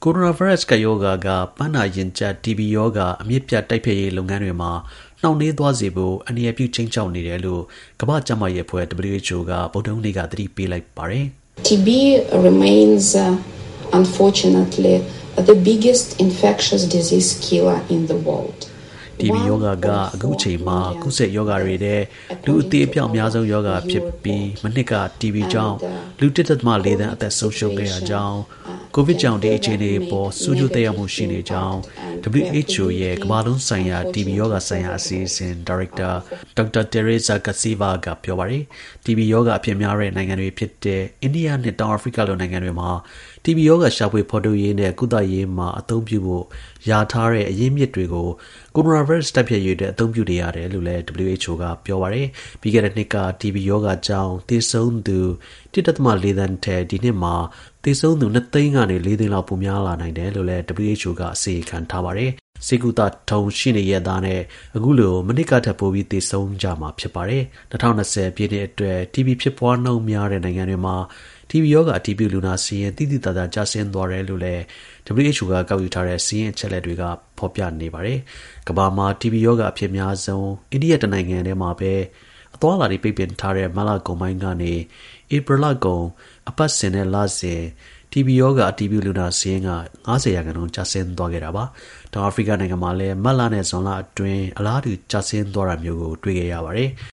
Coronavirus ကယောဂါကပန်းနာရင်ကျပ် TB ယောဂါအမြင့်ပြတ်တိုက်ဖျက်ရေးလုပ်ငန်းတွေမှာနှောင့်နှေးသွားစေဖို့အန္တရာယ်ပြုခြိမ်းခြောက်နေတယ်လို့ကမ္ဘာ့ကျန်းမာရေးအဖွဲ့ WHO ကဗုဒ္ဓဟူးနေ့ကသတိပေးလိုက်ပါတယ်။ TB remains, unfortunately, the biggest infectious disease killer in the world. TB ယောဂါကအခုချိန်မှာကုသယောဂါတွေတဲ့လူအသေးအပြောင်အများဆုံးယောဂါဖြစ်ပြီးမနှစ်က TB ကြောင့်လူ 1.4 သန်းအသက်ဆုံးရှုံးခဲ့ရကြောင်းကိုဗစ်ကြောင့်ဒီအခြေအနေပေါ်ဆိုးကျိုးသက်ရောက်မှုရှိနေကြောင်း WHO ရဲ့ကမ္ဘာလုံးဆိုင်ရာ TB ယောဂါဆိုင်ရာအစီအစဉ်ဒါရိုက်တာဒေါက်တာ Teresa Gassiva ကပြောပါတယ် TB ယောဂါအဖြစ်များတဲ့နိုင်ငံတွေဖြစ်တဲ့အိန္ဒိယနဲ့တောင်အာဖရိကလိုနိုင်ငံတွေမှာ TB ယောဂါရှာဖွေဖော်ထုတ်ရေးနဲ့ကုသရေးမှာအသုံးပြုဖို့ယာထားတဲ့အရင်းမြစ်တွေကို Coronavirus တိုက်ဖျက်ရေးအတွက်အသုံးပြုနေရတယ်လို့လည်း WHO ကပြောပါတယ်ပြီးခဲ့တဲ့နှစ်က TB ယောဂါကြောင့်သေဆုံးသူ 1.4 သန်းထက်ဒီနှစ်မှာသေဆုံးသူ 2 သိန်းကနေ 4 သိန်းလောက်ပိုများလာနိုင်တယ်လို့လည်း WHO ကအစီရင်ခံထားပါတယ်ဆေးကုသထုံရှိနေရသားနဲ့အခုလိုမနစ်ကထပ်ပိုပြီးသေဆုံးကြမှာဖြစ်ပါတယ်2020ပြည့်နှစ်အတွက် TB ဖြစ်ပွားနှုန်းများတဲ့နိုင်ငံတွေမှာ TB ယောဂါအတည်ပြုလူနာစီရင်သိသိသာသာကျဆင်းသွားတယ်လို့လည်း WHO ကကောက်ယူထားတဲ့စီးရင်အချက်လက်တွေကဖော်ပြနေပါတယ်ကမ္ဘာမှာ TB ယောဂါအဖြစ်များဆုံးအိန္ဒိယတနိုင်ငံထဲမှာပဲအသွားအလာတွေပိတ်ပင်ထားတဲ့မတ်လကုန်ပိုင်းကနေဧပြီလကုန်အပတ်စဉ်နဲ့လစဉ် TB ယောဂါအတည်ပြုလူနာစီရင်က 90% ကျဆင်းသွားခဲ့တာပါတောင်အာဖရိကနိုင်ငံမှာလည်းမတ်လနဲ့ဇွန်လအတွင်းအလားတူကျဆင်းသွားတာမျိုးကိုတွေ့ခဲ့ရပါတယ်